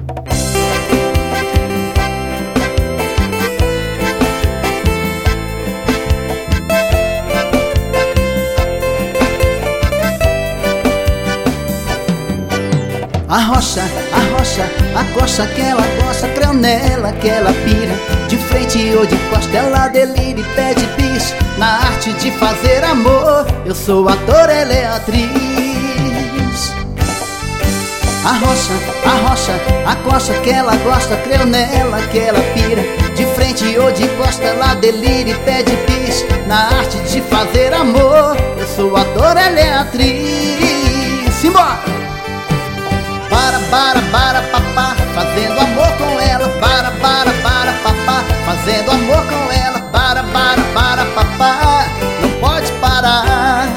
Arrocha, acocha que ela gosta, creu nela que ela pira. De frente ou de costa ela delira e pede bis. Na arte de fazer amor, eu sou ator, ela é atriz. Arrocha, acocha que ela gosta, creu nela que ela pira. De frente ou de costa ela delira e pede bis. Na arte de fazer amor, eu sou ator, ela é atriz. Simbora! Para, papá, fazendo amor com ela. Para, papá, fazendo amor com ela. Para, papá, não pode parar.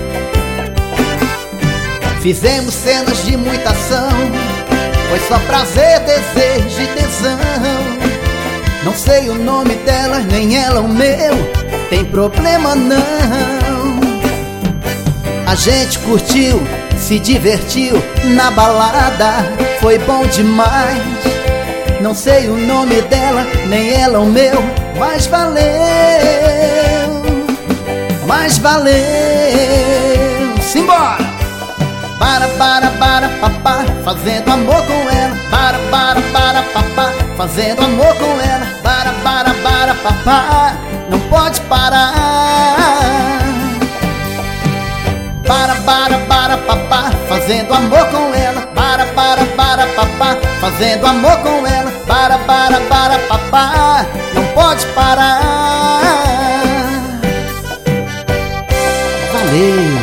Fizemos cenas de muita ação, foi só prazer, desejo e tesão. Não sei o nome dela, nem ela o meu, tem problema não. A gente curtiu, se divertiu na balada, foi bom demais. Não sei o nome dela, nem ela o meu, mas valeu, mas valeu. Simbora! Para, papá, fazendo amor com ela. Para, papá, fazendo amor com ela. Para, papá, não pode parar. Para, papá, fazendo amor com ela. Para, papá, fazendo amor com ela. Para, papá, não pode parar. Valeu!